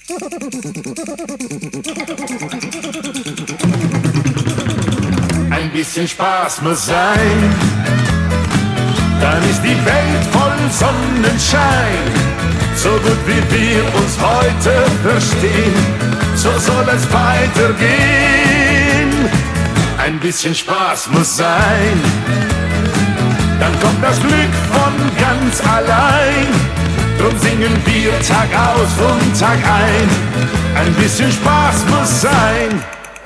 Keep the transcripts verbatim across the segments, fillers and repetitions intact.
Ein bisschen Spaß muss sein, dann ist die Welt voll Sonnenschein. So gut wie wir uns heute verstehen, so soll es weitergehen. Ein bisschen Spaß muss sein, dann kommt das Glück von ganz allein. Drum singen wir Tag aus und Tag ein. Ein bisschen Spaß muss sein.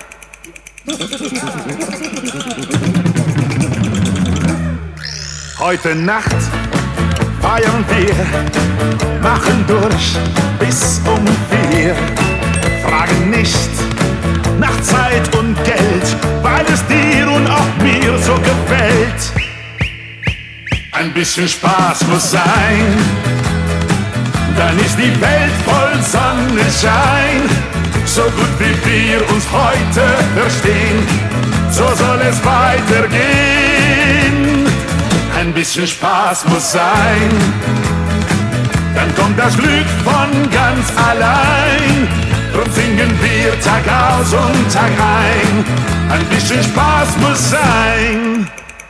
Heute Nacht feiern wir, machen durch bis um vier. Fragen nicht nach Zeit und Geld, weil es dir und auch mir so gefällt. Ein bisschen Spaß muss sein, dann ist die Welt voll Sonnenschein. So gut wie wir uns heute verstehen, so soll es weitergehen. Ein bisschen Spaß muss sein, dann kommt das Glück von ganz allein. Drum singen wir Tag aus und Tag ein. Ein bisschen Spaß muss sein.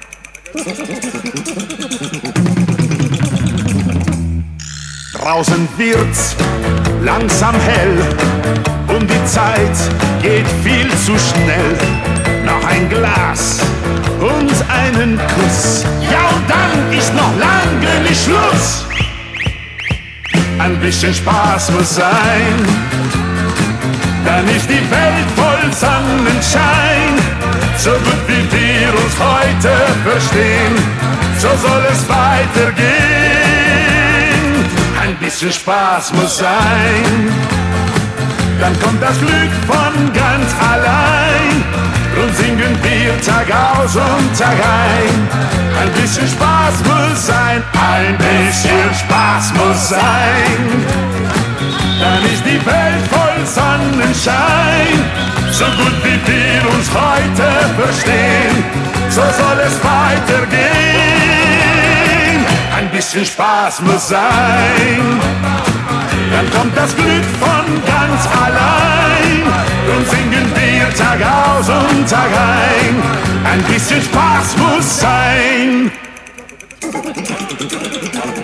Draußen wird's langsam hell und die Zeit geht viel zu schnell. Noch ein Glas und einen Kuss, ja und dann ist noch lange nicht Schluss. Ein bisschen Spaß muss sein, dann ist die Welt voll Sonnenschein. So gut wie wir uns heute verstehen, so soll es weitergehen. Ein bisschen Spaß muss sein, dann kommt das Glück von ganz allein. Drum singen wir Tag aus und Tag ein. Ein bisschen Spaß muss sein, ein bisschen Spaß muss sein. Dann ist die Welt voll Sonnenschein. So gut wie wir uns heute verstehen, so soll es weitergehen. Ein bisschen Spaß muss sein, dann kommt das Glück von ganz allein. Und singen wir Tag aus und Tag ein. Ein bisschen Spaß muss sein.